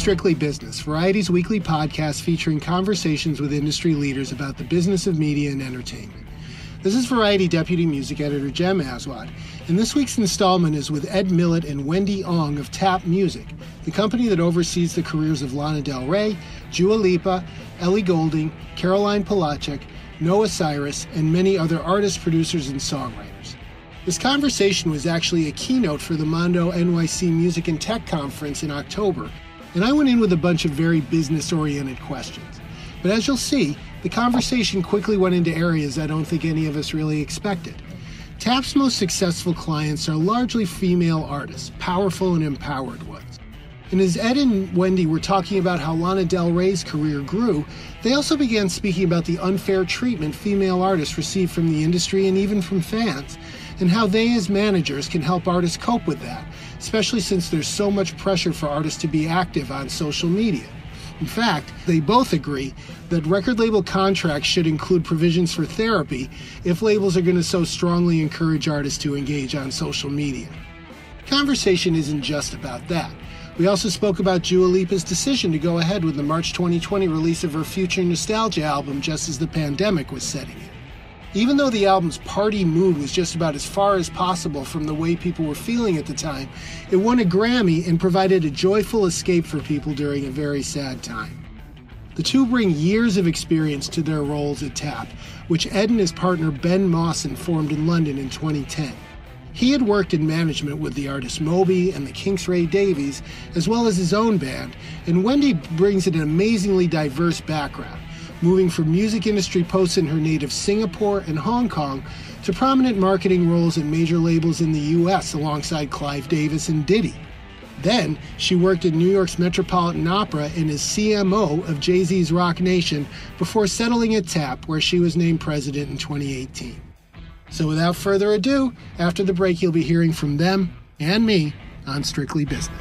Strictly Business, Variety's weekly podcast featuring conversations with industry leaders about the business of media and entertainment. This is Variety Deputy Music Editor Jem Aswad, and this week's installment is with Ed Millett and Wendy Ong of Tap Music, the company that oversees the careers of Lana Del Rey, Dua Lipa, Ellie Goulding, Caroline Polachek, Noah Cyrus, and many other artists, producers, and songwriters. This conversation was actually a keynote for the Mondo NYC Music and Tech Conference in October, and I went in with a bunch of very business-oriented questions. But as you'll see, the conversation quickly went into areas I don't think any of us really expected. Tap's most successful clients are largely female artists, powerful and empowered ones. And as Ed and Wendy were talking about how Lana Del Rey's career grew, they also began speaking about the unfair treatment female artists receive from the industry and even from fans, and how they as managers can help artists cope with that, especially since there's so much pressure for artists to be active on social media. In fact, they both agree that record label contracts should include provisions for therapy if labels are going to so strongly encourage artists to engage on social media. The conversation isn't just about that. We also spoke about Dua Lipa's decision to go ahead with the March 2020 release of her Future Nostalgia album just as the pandemic was setting in. Even though the album's party mood was just about as far as possible from the way people were feeling at the time, it won a Grammy and provided a joyful escape for people during a very sad time. The two bring years of experience to their roles at Tap, which Ed and his partner Ben Mawson formed in London in 2010. He had worked in management with the artist Moby and the Kinks' Ray Davies, as well as his own band, and Wendy brings an amazingly diverse background, moving from music industry posts in her native Singapore and Hong Kong to prominent marketing roles at major labels in the U.S. alongside Clive Davis and Diddy. Then, she worked at New York's Metropolitan Opera and as CMO of Jay-Z's Rock Nation before settling at Tap, where she was named president in 2018. So without further ado, after the break you'll be hearing from them and me on Strictly Business.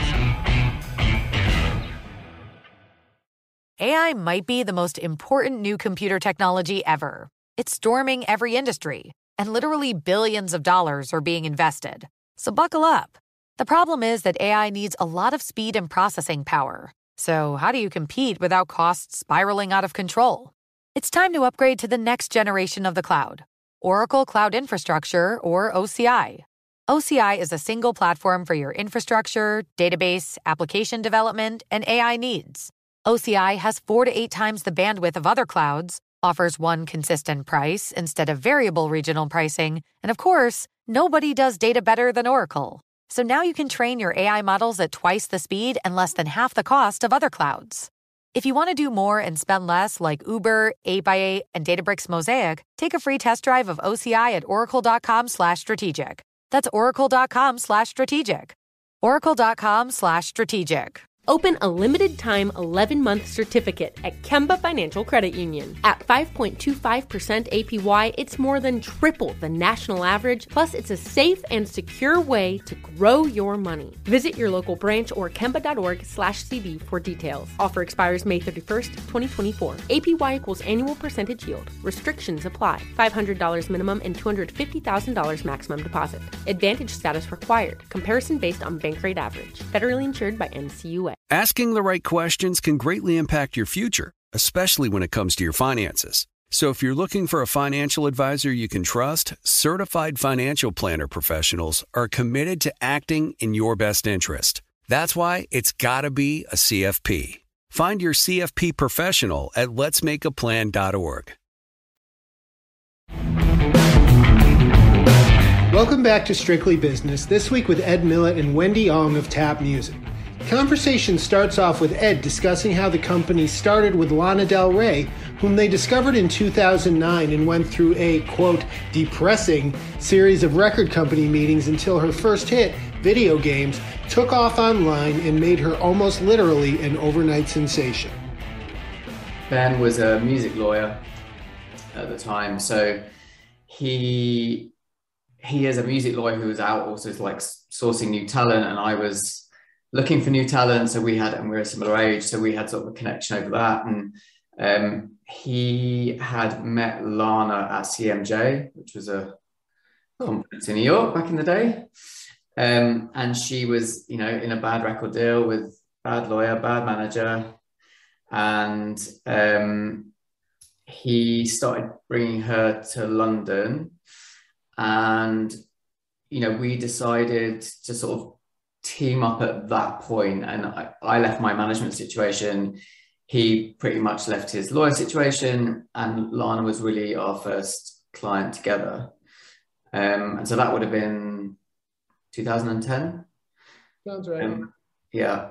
AI might be the most important new computer technology ever. It's storming every industry, and literally billions of dollars are being invested. So buckle up. The problem is that AI needs a lot of speed and processing power. So how do you compete without costs spiraling out of control? It's time to upgrade to the next generation of the cloud, Oracle Cloud Infrastructure, or OCI. OCI is a single platform for your infrastructure, database, application development, and AI needs. OCI has 4 to 8 times the bandwidth of other clouds, offers one consistent price instead of variable regional pricing, and of course, nobody does data better than Oracle. So now you can train your AI models at twice the speed and less than half the cost of other clouds. If you want to do more and spend less like Uber, 8x8, and Databricks Mosaic, take a free test drive of OCI at oracle.com/strategic. That's oracle.com/strategic. Oracle.com/strategic. Open a limited-time 11-month certificate at Kemba Financial Credit Union. At 5.25% APY, it's more than triple the national average, plus it's a safe and secure way to grow your money. Visit your local branch or kemba.org/cb for details. Offer expires May 31st, 2024. APY equals annual percentage yield. Restrictions apply. $500 minimum and $250,000 maximum deposit. Advantage status required. Comparison based on bank rate average. Federally insured by NCUA. Asking the right questions can greatly impact your future, especially when it comes to your finances. So if you're looking for a financial advisor you can trust, certified financial planner professionals are committed to acting in your best interest. That's why it's got to be a CFP. Find your CFP professional at letsmakeaplan.org. Welcome back to Strictly Business, this week with Ed Millett and Wendy Ong of Tap Music. The conversation starts off with Ed discussing how the company started with Lana Del Rey, whom they discovered in 2009 and went through a, quote, depressing series of record company meetings until her first hit, Video Games, took off online and made her almost literally an overnight sensation. Ben was a music lawyer at the time, so he is a music lawyer who was out also like sourcing new talent, and I was looking for new talent. So we were a similar age, so we had sort of a connection over that. And he had met Lana at CMJ, which was a conference in New York back in the day. And she was, in a bad record deal with bad lawyer, bad manager. And he started bringing her to London. And, you know, we decided to sort of team up at that point. And I left my management situation. He pretty much left his lawyer situation. And Lana was really our first client together. And so that would have been 2010. Sounds right. Yeah.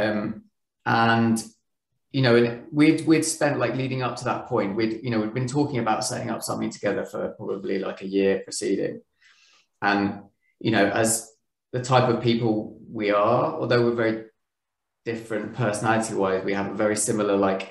And, you know, we'd spent like leading up to that point, we'd been talking about setting up something together for probably like a year preceding. And, you know, as the type of people we are, although we're very different personality wise, we have a very similar like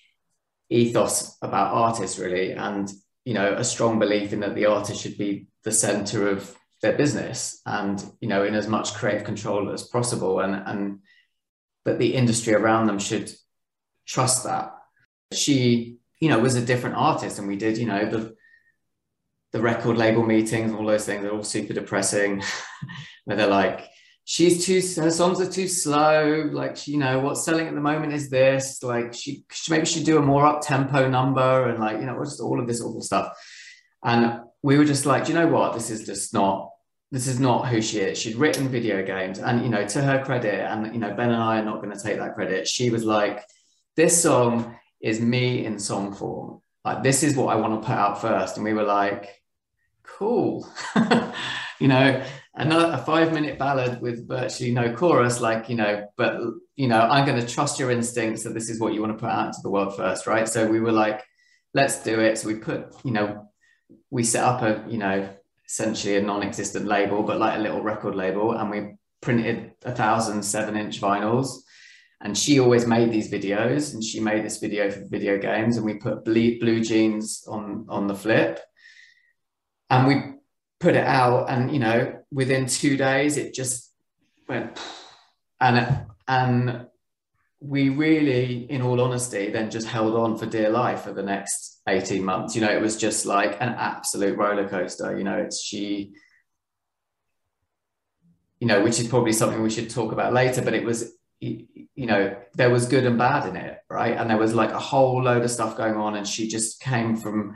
ethos about artists really. And, you know, a strong belief in that the artist should be the center of their business and, you know, in as much creative control as possible. And that the industry around them should trust that. She, you know, was a different artist, and we did, you know, the record label meetings and all those things are all super depressing where they're like, her songs are too slow, like, she, you know, what's selling at the moment is this, like she maybe should do a more up tempo number, and like, you know, just all of this awful stuff. And we were just like, do you know what, this is not who she is. She'd written video games, and, you know, to her credit, and, you know, Ben and I are not going to take that credit, she was like, this song is me in song form, like this is what I want to put out first. And we were like, cool. You know, a 5-minute ballad with virtually no chorus, like, you know, but, you know, I'm going to trust your instincts that this is what you want to put out into the world first, right? So we were like, let's do it. So we set up a, you know, essentially a non-existent label, but like a little record label, and we printed 1,000 7-inch vinyls. And she always made these videos, and she made this video for video games, and we put Blue Jeans on the flip, and we put it out, and, you know, within 2 days it just went, and we really, in all honesty, then just held on for dear life for the next 18 months. You know, it was just like an absolute roller coaster. You know, she, you know, which is probably something we should talk about later, but it was, you know, there was good and bad in it, right? And there was like a whole load of stuff going on, and she just came from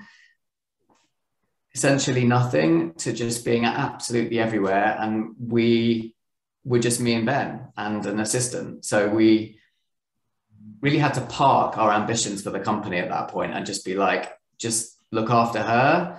essentially nothing to just being absolutely everywhere. And we were just me and Ben and an assistant. So we really had to park our ambitions for the company at that point and just be like, just look after her,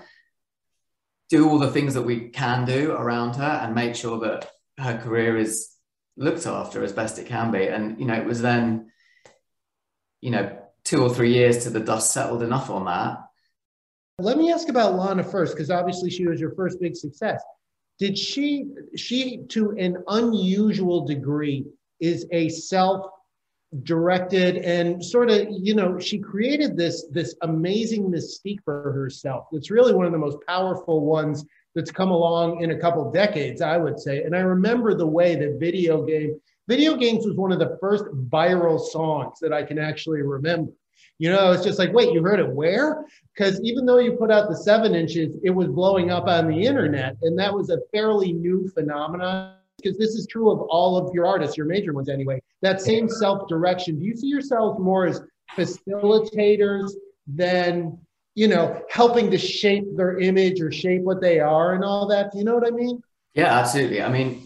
do all the things that we can do around her, and make sure that her career is looked after as best it can be. And, you know, it was then, you know, 2 or 3 years till the dust settled enough on that. Let me ask about Lana first, because obviously she was your first big success. Did she to an unusual degree is a self-directed and sort of, you know, she created this amazing mystique for herself. It's really one of the most powerful ones that's come along in a couple of decades, I would say. And I remember the way that Video Games was one of the first viral songs that I can actually remember. You know, it's just like, wait, you heard it where? Because even though you put out the 7 inches, it was blowing up on the internet. And that was a fairly new phenomenon, because this is true of all of your artists, your major ones anyway. That same self-direction. Do you see yourselves more as facilitators than, you know, helping to shape their image or shape what they are and all that? Do you know what I mean? Yeah, absolutely. I mean,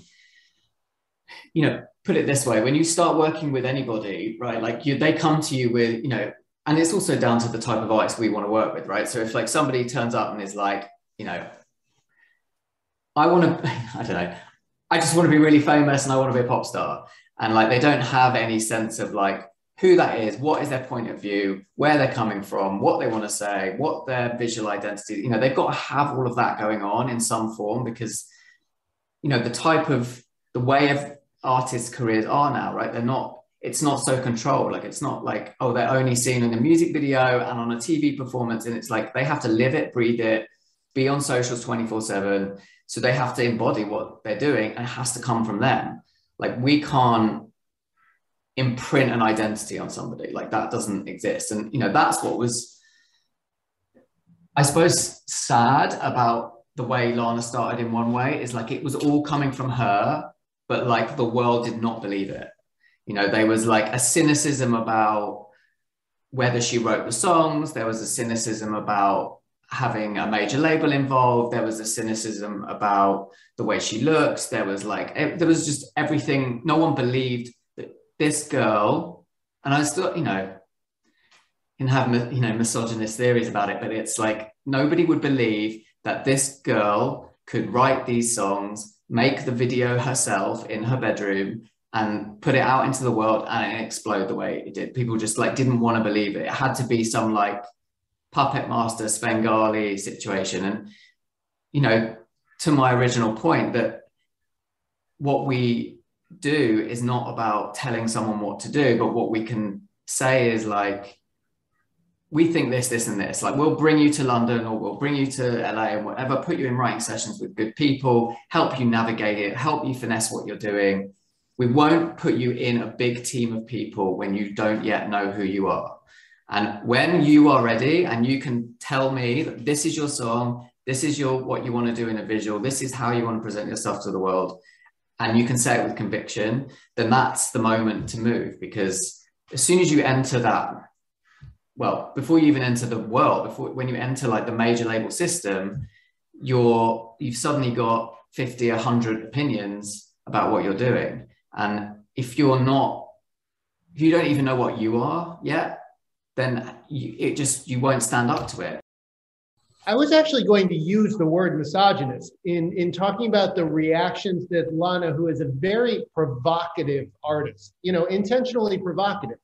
you know, put it this way, when you start working with anybody, right, like they come to you with, you know, and it's also down to the type of artist we want to work with, right? So if like somebody turns up and is like, you know, I don't know, I just want to be really famous and I want to be a pop star. And like, they don't have any sense of like who that is, what is their point of view, where they're coming from, what they want to say, what their visual identity, you know, they've got to have all of that going on in some form, because, you know, the way of artists' careers are now, right? It's not so controlled. Like, it's not like, oh, they're only seen in a music video and on a TV performance. And it's like, they have to live it, breathe it, be on socials 24/7. So they have to embody what they're doing, and it has to come from them. Like, we can't imprint an identity on somebody. Like, that doesn't exist. And, you know, that's what was, I suppose, sad about the way Lana started in one way, is like, it was all coming from her, but like the world did not believe it. You know, there was like a cynicism about whether she wrote the songs. There was a cynicism about having a major label involved. There was a cynicism about the way she looks. There was just everything. No one believed that this girl, and I still, you know, can have, you know, misogynist theories about it, but it's like nobody would believe that this girl could write these songs, make the video herself in her bedroom, and put it out into the world and explode the way it did. People just like didn't want to believe it. It had to be some like puppet master Svengali situation. And, you know, to my original point, that what we do is not about telling someone what to do, but what we can say is like, we think this and this, like we'll bring you to London or we'll bring you to LA and whatever, put you in writing sessions with good people, help you navigate it, help you finesse what you're doing. We won't put you in a big team of people when you don't yet know who you are. And when you are ready and you can tell me that this is your song, this is what you want to do in a visual, this is how you want to present yourself to the world, and you can say it with conviction, then that's the moment to move. Because as soon as you enter that, well, before you even enter the world, when you enter like the major label system, you've suddenly got 50, 100 opinions about what you're doing. And if you don't even know what you are yet, then you won't stand up to it. I was actually going to use the word misogynist in talking about the reactions that Lana, who is a very provocative artist, you know, intentionally provocative.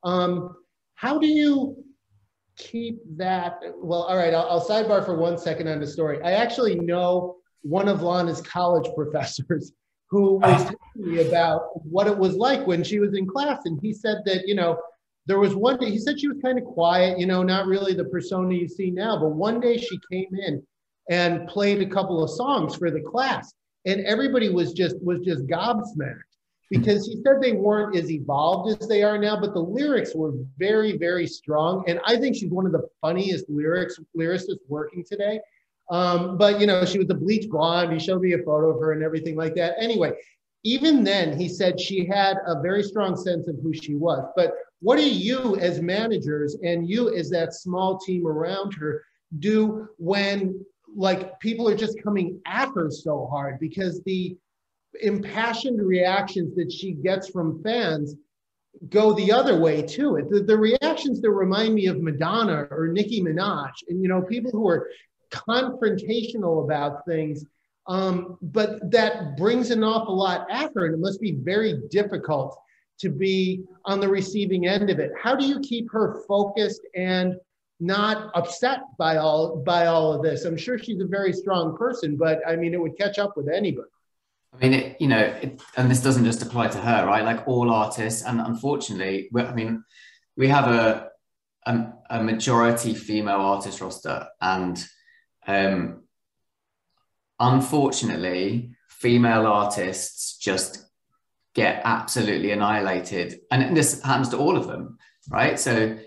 How do you keep that? Well, all right, I'll sidebar for 1 second on the story. I actually know one of Lana's college professors who was telling me about what it was like when she was in class. And he said that, you know, there was one day, he said she was kind of quiet, you know, not really the persona you see now, but one day she came in and played a couple of songs for the class. And everybody was just gobsmacked, because he said they weren't as evolved as they are now, but the lyrics were very, very strong. And I think she's one of the funniest lyricists working today. But, you know, she was a bleach blonde. He showed me a photo of her and everything like that. Anyway, even then, he said she had a very strong sense of who she was. But what do you as managers and you as that small team around her do when like people are just coming at her so hard? Because the impassioned reactions that she gets from fans go the other way too. The reactions that remind me of Madonna or Nicki Minaj, and, you know, people who are confrontational about things, but that brings an awful lot at her, and it must be very difficult to be on the receiving end of it. How do you keep her focused and not upset by all of this? I'm sure she's a very strong person, but I mean, it would catch up with anybody. I mean, and this doesn't just apply to her, right? Like all artists, and unfortunately, we have a majority female artist roster, and unfortunately, female artists just get absolutely annihilated, and this happens to all of them, right? So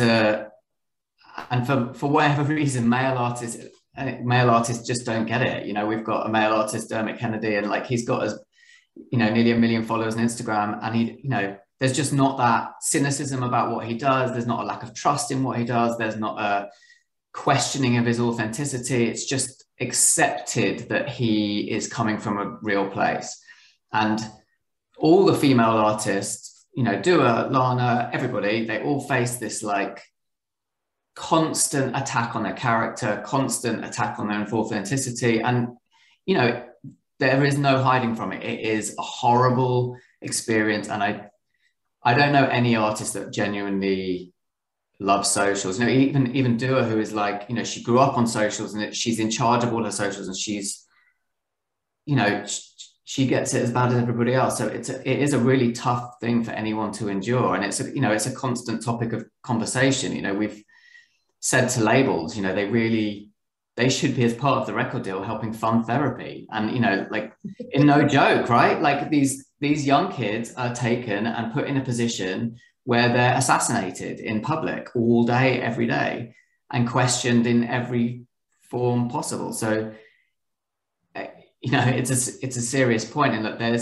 and for whatever reason, male artists just don't get it. You know, we've got a male artist, Dermot Kennedy, and like he's got nearly 1 million followers on Instagram, and he, you know, there's just not that cynicism about what he does. There's not a lack of trust in what he does. There's not a questioning of his authenticity. It's just accepted that he is coming from a real place. And all the female artists, you know, Dua, Lana, everybody, they all face this like constant attack on their character, constant attack on their authenticity. And, you know, there is no hiding from it. It is a horrible experience. And I don't know any artist that genuinely loves socials. You know, even Dua, who is like, you know, she grew up on socials and she's in charge of all her socials, and she's, you know, she gets it as bad as everybody else. So it is a really tough thing for anyone to endure. And it's a constant topic of conversation. You know, we've said to labels, you know, they should be, as part of the record deal, helping fund therapy. And, you know, like, in no joke, right? Like these young kids are taken and put in a position where they're assassinated in public all day, every day, and questioned in every form possible. So, you know, it's a serious point in that there's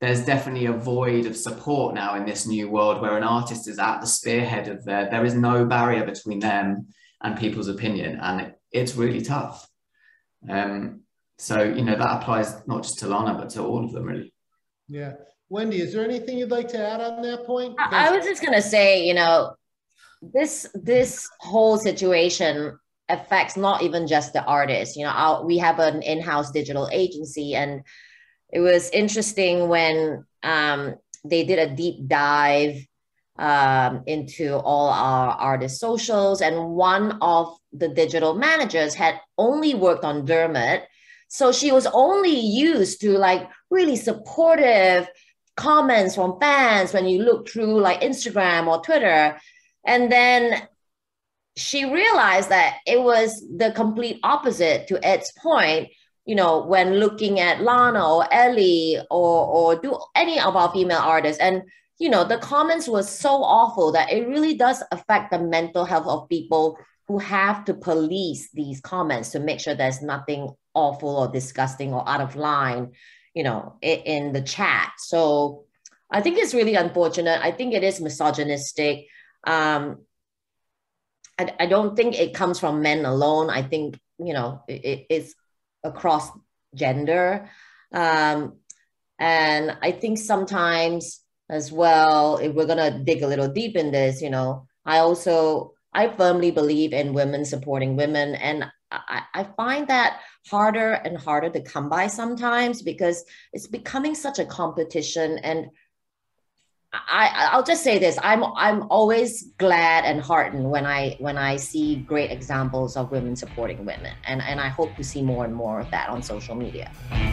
there's definitely a void of support now in this new world where an artist is at the spearhead of there is no barrier between them and people's opinion, and it's really tough. So, you know, that applies not just to Lana, but to all of them, really. Yeah. Wendy, is there anything you'd like to add on that point? I was just going to say, you know, this whole situation affects not even just the artists. You know, we have an in-house digital agency, and it was interesting when they did a deep dive into all our artist socials, and one of the digital managers had only worked on Dermot. So she was only used to like really supportive comments from fans when you look through like Instagram or Twitter. And then she realized that it was the complete opposite to Ed's point, you know, when looking at Lana or Ellie or do any of our female artists. And, you know, the comments were so awful that it really does affect the mental health of people who have to police these comments to make sure there's nothing awful or disgusting or out of line, you know, in the chat. So I think it's really unfortunate. I think it is misogynistic. I don't think it comes from men alone. I think, you know, it's across gender. And I think sometimes as well, if we're going to dig a little deep in this, you know, I firmly believe in women supporting women. And I find that harder and harder to come by sometimes because it's becoming such a competition. And I'll just say this: I'm always glad and heartened when I see great examples of women supporting women, and I hope to see more and more of that on social media.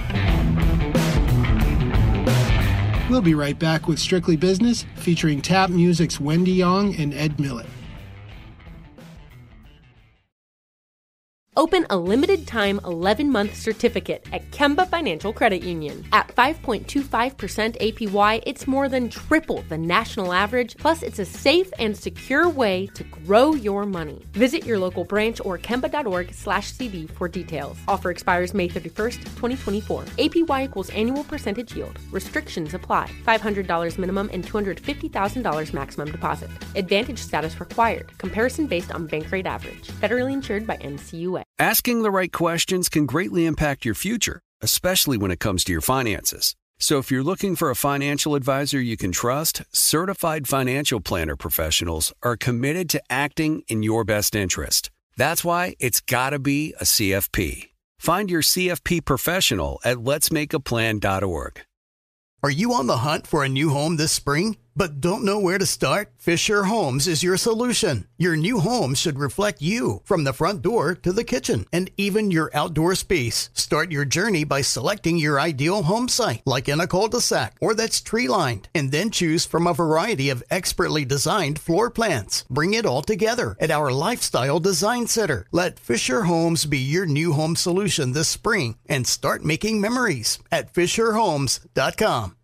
We'll be right back with Strictly Business, featuring Tap Music's Wendy Yong and Ed Millett. Open a limited-time 11-month certificate at Kemba Financial Credit Union. At 5.25% APY, it's more than triple the national average, plus it's a safe and secure way to grow your money. Visit your local branch or kemba.org/cd for details. Offer expires May 31st, 2024. APY equals annual percentage yield. Restrictions apply. $500 minimum and $250,000 maximum deposit. Advantage status required. Comparison based on bank rate average. Federally insured by NCUA. Asking the right questions can greatly impact your future, especially when it comes to your finances. So if you're looking for a financial advisor you can trust, certified financial planner professionals are committed to acting in your best interest. That's why it's got to be a CFP. Find your CFP professional at letsmakeaplan.org. Are you on the hunt for a new home this spring, but don't know where to start? Fisher Homes is your solution. Your new home should reflect you, from the front door to the kitchen and even your outdoor space. Start your journey by selecting your ideal home site, like in a cul-de-sac or that's tree-lined, and then choose from a variety of expertly designed floor plans. Bring it all together at our Lifestyle Design Center. Let Fisher Homes be your new home solution this spring and start making memories at FisherHomes.com.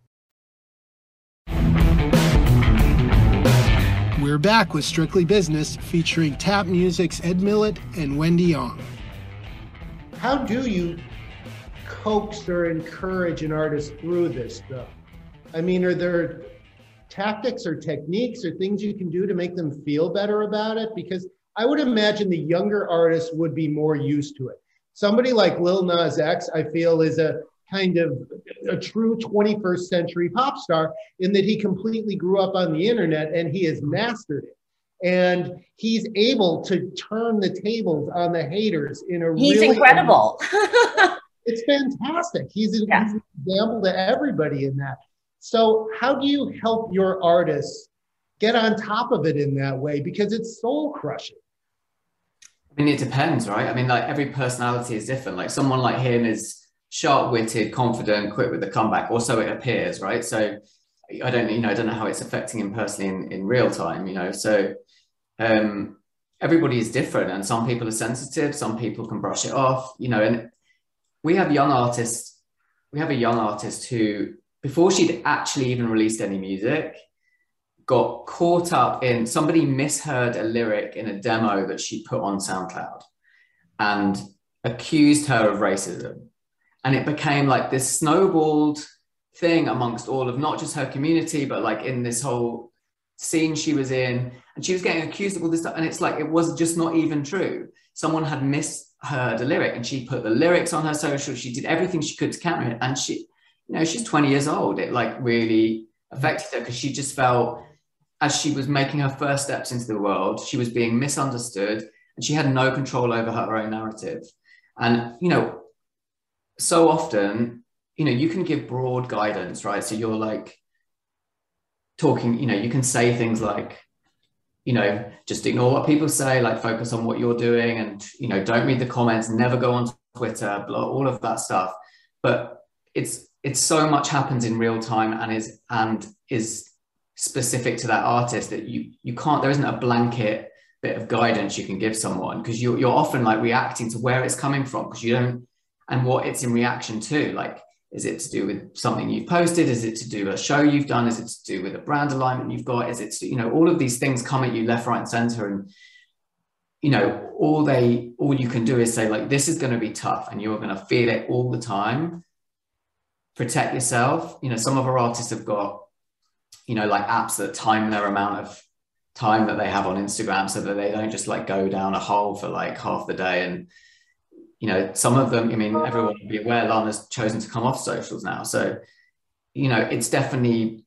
We're back with Strictly Business, featuring Tap Music's Ed Millett and Wendy Yong. How do you coax or encourage an artist through this, though? I mean, are there tactics or techniques or things you can do to make them feel better about it? Because I would imagine the younger artists would be more used to it. Somebody like Lil Nas X, I feel, is a kind of a true 21st century pop star in that he completely grew up on the internet and he has mastered it. And he's able to turn the tables on the haters in a He's really incredible. It's fantastic. He's an example to everybody in that. So how do you help your artists get on top of it in that way? Because it's soul crushing. I mean, it depends, right? I mean, like every personality is different. Like someone like him is sharp-witted, confident, quick with the comeback, or so it appears, right? So I don't know how it's affecting him personally in real time, you know. So everybody is different, and some people are sensitive, some people can brush it off, you know. And we have young artists. We have a young artist who, before she'd actually even released any music, got caught up in somebody misheard a lyric in a demo that she put on SoundCloud and accused her of racism. And it became like this snowballed thing amongst all of not just her community, but like in this whole scene she was in, and she was getting accused of all this stuff. And it's like, it was just not even true. Someone had misheard a lyric, and she put the lyrics on her social. She did everything she could to counter it. And she, you know, she's 20 years old. It like really affected her, because she just felt, as she was making her first steps into the world, she was being misunderstood, and she had no control over her own narrative. And, you know, so often, you know, you can give broad guidance, right? So you're like talking, you know, you can say things like, you know, just ignore what people say, like focus on what you're doing, and, you know, don't read the comments, never go on Twitter, blah, all of that stuff. But it's so much happens in real time and is specific to that artist that you can't, there isn't a blanket bit of guidance you can give someone, because you're often like reacting to where it's coming from, because you don't, and what it's in reaction to. Like, is it to do with something you've posted? Is it to do with a show you've done? Is it to do with a brand alignment you've got? Is it to, you know, all of these things come at you left, right, and center. And, you know, all you can do is say, like, this is going to be tough, and you're going to feel it all the time. Protect yourself. You know, some of our artists have got, you know, like apps that time their amount of time that they have on Instagram, so that they don't just like go down a hole for like half the day. And, you know, some of them, I mean, everyone will be aware Lana's chosen to come off socials now. So, you know, it's definitely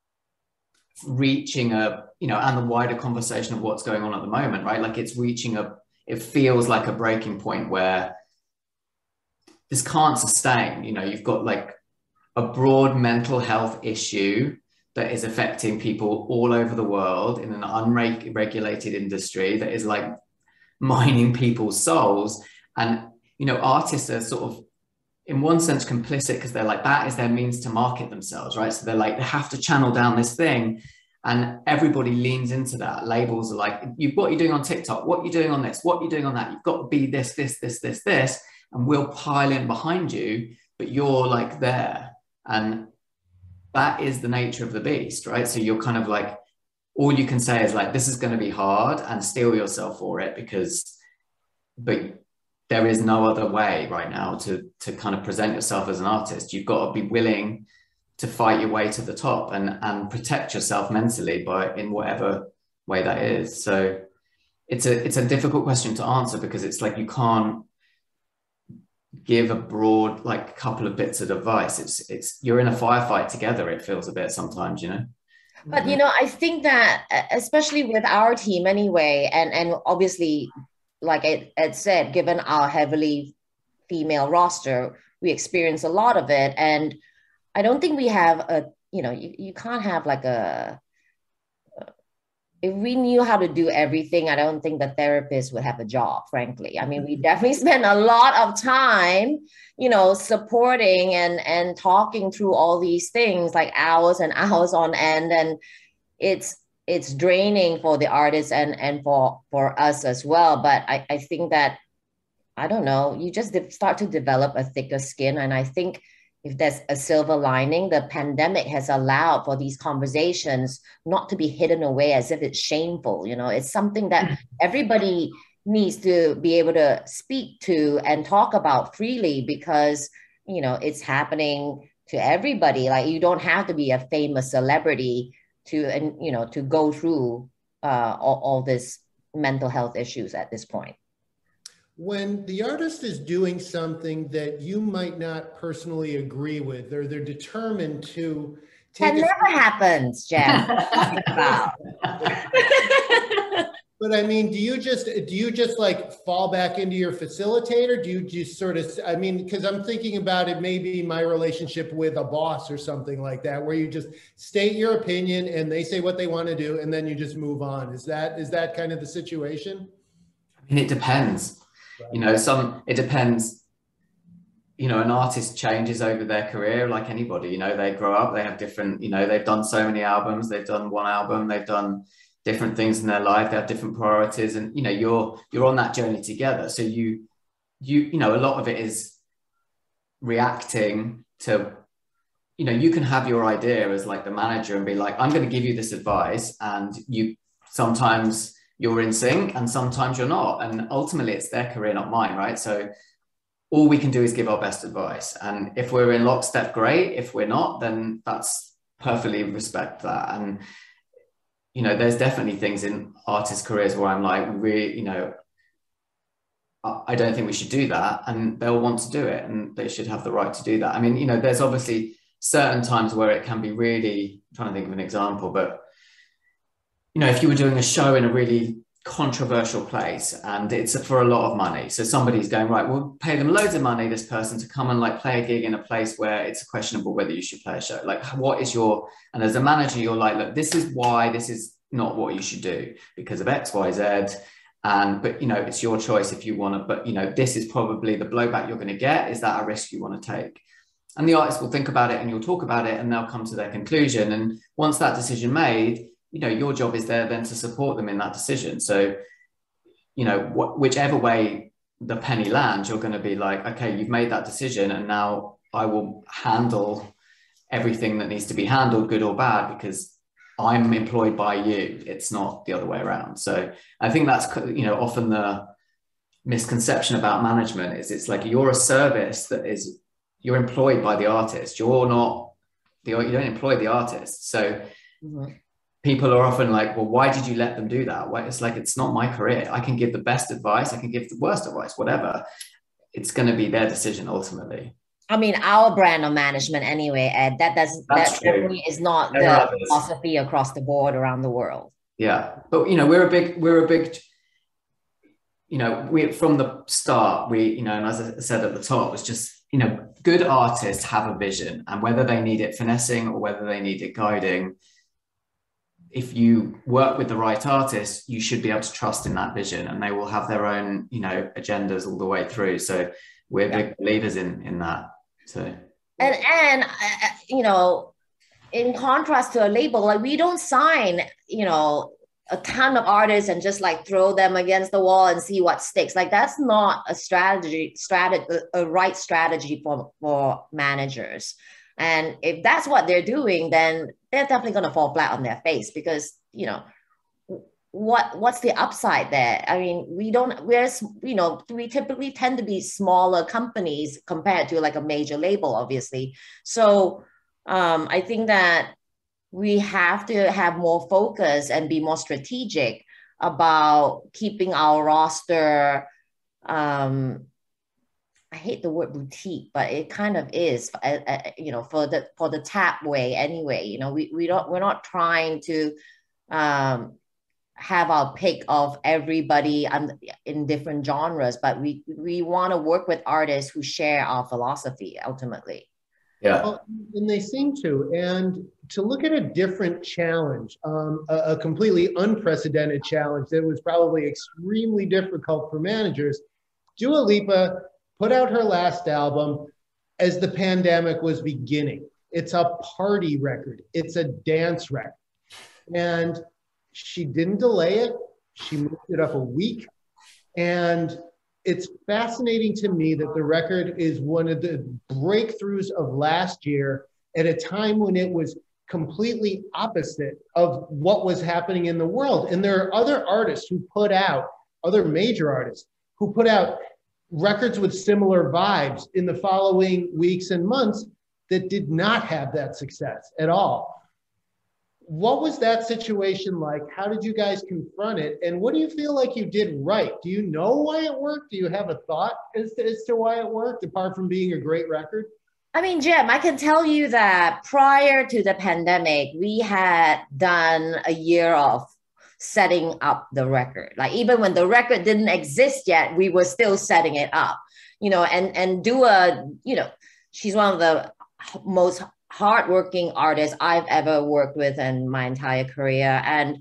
reaching a, you know, and the wider conversation of what's going on at the moment, right? Like it's reaching it feels like a breaking point where this can't sustain. You know, you've got like a broad mental health issue that is affecting people all over the world in an unregulated industry that is like mining people's souls. And, you know, artists are sort of, in one sense, complicit, because they're like, that is their means to market themselves, right? So they're like, they have to channel down this thing. And everybody leans into that. Labels are like, what you're doing on TikTok, what you're doing on this, what you're doing on that. You've got to be this, and we'll pile in behind you, but you're like there. And that is the nature of the beast, right? So you're kind of like, all you can say is like, this is going to be hard, and steel yourself for it, but there is no other way right now to kind of present yourself as an artist. You've got to be willing to fight your way to the top and protect yourself mentally in whatever way that is. So it's a difficult question to answer, because it's like, you can't give a broad, like, couple of bits of advice. It's you're in a firefight together, it feels a bit sometimes, you know. But, you know, I think that especially with our team anyway, and obviously, like Ed said, given our heavily female roster, we experience a lot of it. And I don't think we have you can't have like if we knew how to do everything, I don't think the therapist would have a job, frankly. I mean, we definitely spend a lot of time, you know, supporting and talking through all these things, like hours and hours on end. And it's draining for the artists and for us as well. But I think that, I don't know, you just start to develop a thicker skin. And I think if there's a silver lining, the pandemic has allowed for these conversations not to be hidden away as if it's shameful. You know, it's something that everybody needs to be able to speak to and talk about freely, because, you know, it's happening to everybody. Like, you don't have to be a famous celebrity to go through all this mental health issues at this point. When the artist is doing something that you might not personally agree with, or they're determined to take that never happens, Jen. But I mean, do you just like fall back into your facilitator? Do you just sort of, I mean, because I'm thinking about it, maybe my relationship with a boss or something like that, where you just state your opinion and they say what they want to do, and then you just move on. Is that kind of the situation? I mean, it depends. Right. You know, it depends. You know, an artist changes over their career like anybody. You know, they grow up, they have different, you know, they've done so many albums, they've done one album, they've done different things in their life, they have different priorities, and, you know, you're on that journey together. So you know, a lot of it is reacting to, you know, you can have your idea as like the manager and be like, I'm going to give you this advice, and sometimes you're in sync and sometimes you're not, and ultimately it's their career, not mine, right? So all we can do is give our best advice. And if we're in lockstep, great. If we're not, then that's perfectly respect that. And, you know, there's definitely things in artists' careers where I'm like, really, you know, I don't think we should do that. And they'll want to do it and they should have the right to do that. I mean, you know, there's obviously certain times where it can be really, I'm trying to think of an example, but, you know, if you were doing a show in a really controversial place and it's for a lot of money, so somebody's going, right, we'll pay them loads of money, this person, to come and like play a gig in a place where it's questionable whether you should play a show. Like, what is your, and as a manager, you're like, look, this is why this is not what you should do because of X, Y, Z. And, but, you know, it's your choice if you want to, but, you know, this is probably the blowback you're going to get. Is that a risk you want to take? And the artist will think about it and you'll talk about it and they'll come to their conclusion. And once that decision made, you know, your job is there then to support them in that decision. So, you know, whichever way the penny lands, you're going to be like, okay, you've made that decision and now I will handle everything that needs to be handled, good or bad, because I'm employed by you. It's not the other way around. So I think that's, you know, often the misconception about management is it's like you're a service that is, you're employed by the artist. You're not, you don't employ the artist. So people are often like, well, why did you let them do that? It's like, it's not my career. I can give the best advice. I can give the worst advice, whatever. It's going to be their decision ultimately. I mean, our brand of management anyway, Ed, that definitely is not the philosophy across the board around the world. Yeah. But, you know, we're a big, you know, we, from the start, you know, and as I said at the top, was just, you know, good artists have a vision, and whether they need it finessing or whether they need it guiding, if you work with the right artist, you should be able to trust in that vision, and they will have their own, you know, agendas all the way through. So we're big believers in that. So and you know, in contrast to a label, like we don't sign, you know, a ton of artists and just like throw them against the wall and see what sticks. Like that's not a right strategy for managers. And if that's what they're doing, then they're definitely going to fall flat on their face because, you know, what's the upside there? I mean, we typically tend to be smaller companies compared to like a major label, obviously. So I think that we have to have more focus and be more strategic about keeping our roster. I hate the word boutique, but it kind of is, you know, for the tap way anyway. You know, we're not trying to have our pick of everybody in different genres, but we want to work with artists who share our philosophy ultimately. Yeah. Well, and they seem to. And to look at a different challenge, a completely unprecedented challenge that was probably extremely difficult for managers, Dua Lipa put out her last album as the pandemic was beginning. It's a party record. It's a dance record. And she didn't delay it. She moved it up a week. And it's fascinating to me that the record is one of the breakthroughs of last year at a time when it was completely opposite of what was happening in the world. And there are other artists who put out, other major artists who put out records with similar vibes in the following weeks and months that did not have that success at all. What was that situation like? How did you guys confront it? And what do you feel like you did right? Do you know why it worked? Do you have a thought as to why it worked, apart from being a great record? I mean, Jim, I can tell you that prior to the pandemic, we had done a year of setting up the record. Like even when the record didn't exist yet, we were still setting it up, you know, and Dua, you know, she's one of the most hardworking artists I've ever worked with in my entire career. And,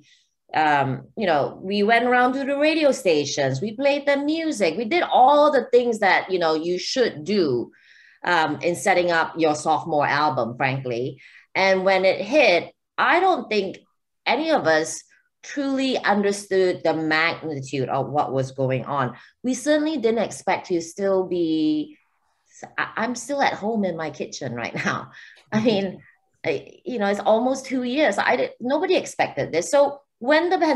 you know, we went around to the radio stations, we played the music, we did all the things that, you know, you should do in setting up your sophomore album, frankly. And when it hit, I don't think any of us truly understood the magnitude of what was going on. We certainly didn't expect to still be, I'm still at home in my kitchen right now. I mean, you know, it's almost 2 years. Nobody expected this. So when the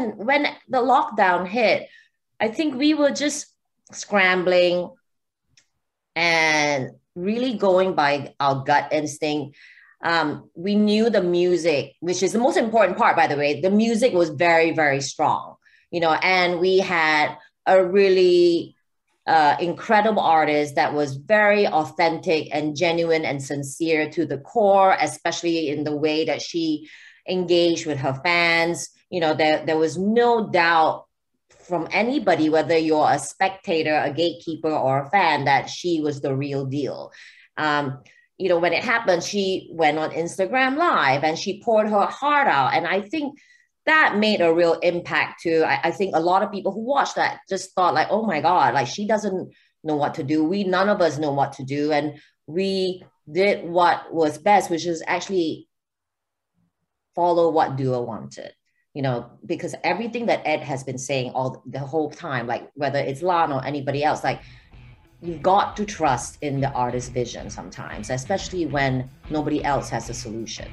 lockdown hit, I think we were just scrambling And really going by our gut instinct, we knew the music, which is the most important part, by the way. The music was very, very strong, and we had a really incredible artist that was very authentic and genuine and sincere to the core, especially in the way that she engaged with her fans. There was no doubt from anybody, whether you're a spectator, a gatekeeper, or a fan, that she was the real deal. When it happened, she went on Instagram Live and she poured her heart out. And I think that made a real impact too. I think a lot of people who watched that just thought like, oh my God, like she doesn't know what to do. None of us know what to do. And we did what was best, which is actually follow what Dua wanted. Because everything that Ed has been saying the whole time, like whether it's Lan or anybody else, like you've got to trust in the artist's vision sometimes, especially when nobody else has a solution.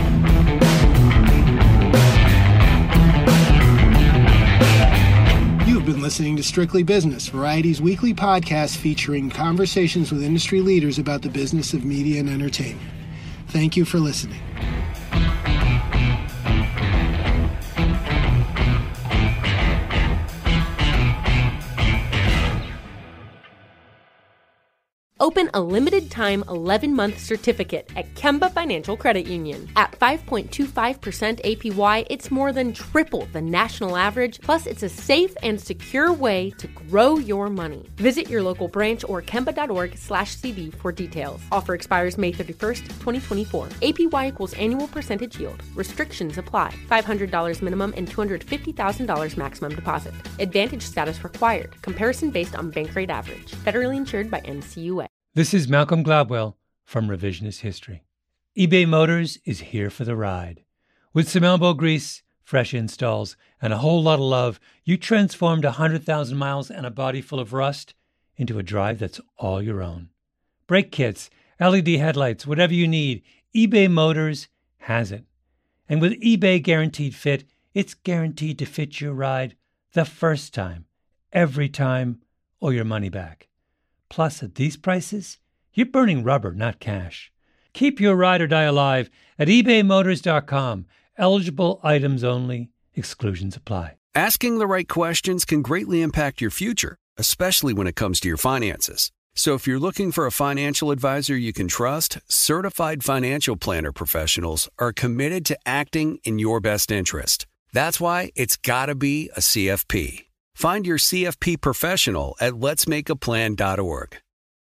You've been listening to Strictly Business, Variety's weekly podcast featuring conversations with industry leaders about the business of media and entertainment. Thank you for listening. Open a limited-time 11-month certificate at Kemba Financial Credit Union. At 5.25% APY, it's more than triple the national average, plus it's a safe and secure way to grow your money. Visit your local branch or kemba.org/CD for details. Offer expires May 31st, 2024. APY equals annual percentage yield. Restrictions apply. $500 minimum and $250,000 maximum deposit. Advantage status required. Comparison based on bank rate average. Federally insured by NCUA. This is Malcolm Gladwell from Revisionist History. eBay Motors is here for the ride. With some elbow grease, fresh installs, and a whole lot of love, you transformed 100,000 miles and a body full of rust into a drive that's all your own. Brake kits, LED headlights, whatever you need, eBay Motors has it. And with eBay Guaranteed Fit, it's guaranteed to fit your ride the first time, every time, or your money back. Plus, at these prices, you're burning rubber, not cash. Keep your ride or die alive at ebaymotors.com. Eligible items only. Exclusions apply. Asking the right questions can greatly impact your future, especially when it comes to your finances. So if you're looking for a financial advisor you can trust, certified financial planner professionals are committed to acting in your best interest. That's why it's got to be a CFP. Find your CFP professional at letsmakeaplan.org.